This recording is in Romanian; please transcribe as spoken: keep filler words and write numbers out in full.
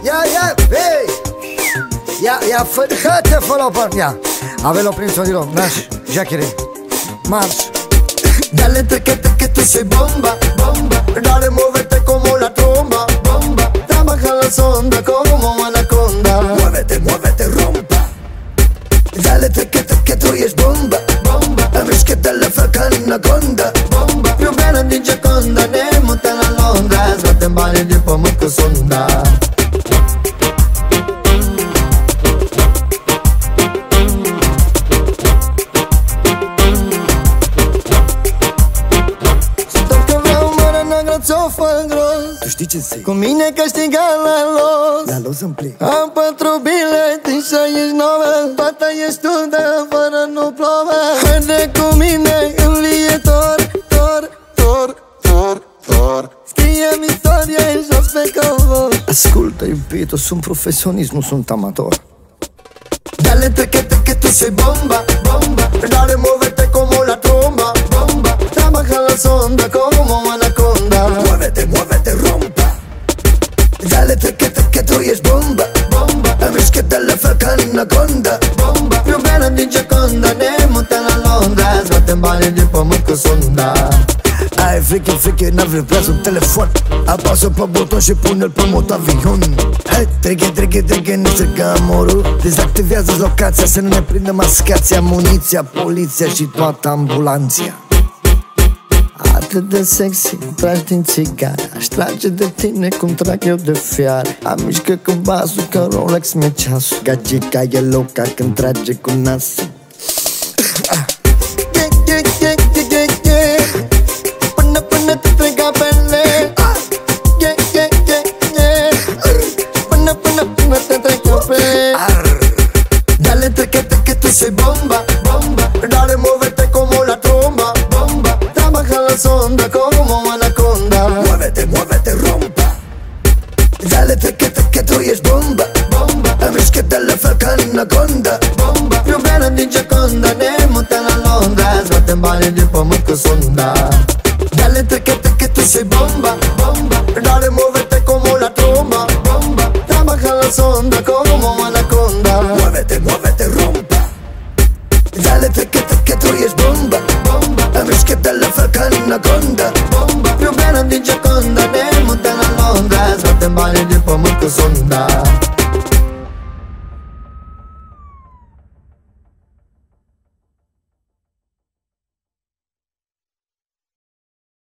ia, ia, hei! Ia, ia, fă, dă-te, fă-l-o pe... Ia, avelo prințul di Roma, naș, Jacqueline, marș. Dale, trequete, que tú soy bomba, bomba. Dale, muévete como la tromba, bomba. Trabaja la sonda como anaconda. Muévete, muévete, rompa. Dale, trequete, que tú eres bomba, bomba. Amici che te le fac anaconda, bomba. Più bella di Gioconda, ne monta la Londra. Sbatte in bagno di pământ cu sonda. Ți-o fă gros. Tu știi ce zic? Cu mine câștiga la los. La los în plin. Am patru bilete și aici nouă. Fata e studă fără nu plouă. Haide cu mine în lietor, tor, tor, tor, tor. Scrie-mi istorie jos pe covor. Ascultă, iubito, sunt profesionist, nu sunt amator. Dale, trequete, que tú soy bomba, bomba. Dale, muévete como la tromba, bomba. Trabaja la sonda como anaconda. Muévete, muévete, rompa. Dale, trequete, que tú eres bomba, bomba. Amici che te le fac anaconda, bomba. Più bella di Gioconda, ne monta la Londra. Sbatte in bagno di pământ cu sonda. Ai frică, frică, n-avem prea un telefon. Apasă pe buton și pune-l pe motoavion. Hai, trighe, trighe, trighe, ne strică amorul. Dezactivează locația să nu ne prindă mascația, amuniția, poliția și toată ambulanția. Atât de sexy, tragi din țigară. Aș trage de tine cum trag eu de fiare. Am mișcă cu basul, că Rolex mi-e ceasul. Gagica e loca când trage cu nasul. Până, până te trec apele. Până, până, până te trec apele. Dale, trequete, que tú soy bomba, bomba. Dale, muévete como la tromba, bomba. Trabaja la sonda como anaconda. Muévete, muévete, rompa. Dale, trequete, que tú eres bomba, bomba. Amici che te le fac anaconda, bomba. Più bella di Gioconda, ne monta la Londra. Sbatte in bagno di pământ cu sonda. Dale, trequete, que tú soy bomba, bomba. Dale, muévete como la tromba, bomba. Trabaja la sonda como anaconda. Muévete, muévete, rompa. Dale, trequete, que tú eres bomba, bomba. Amici che te le fac anaconda, bomba. Più bella di Gioconda, ne monta la Londra. Sbatte in bagno di pământ cu sonda.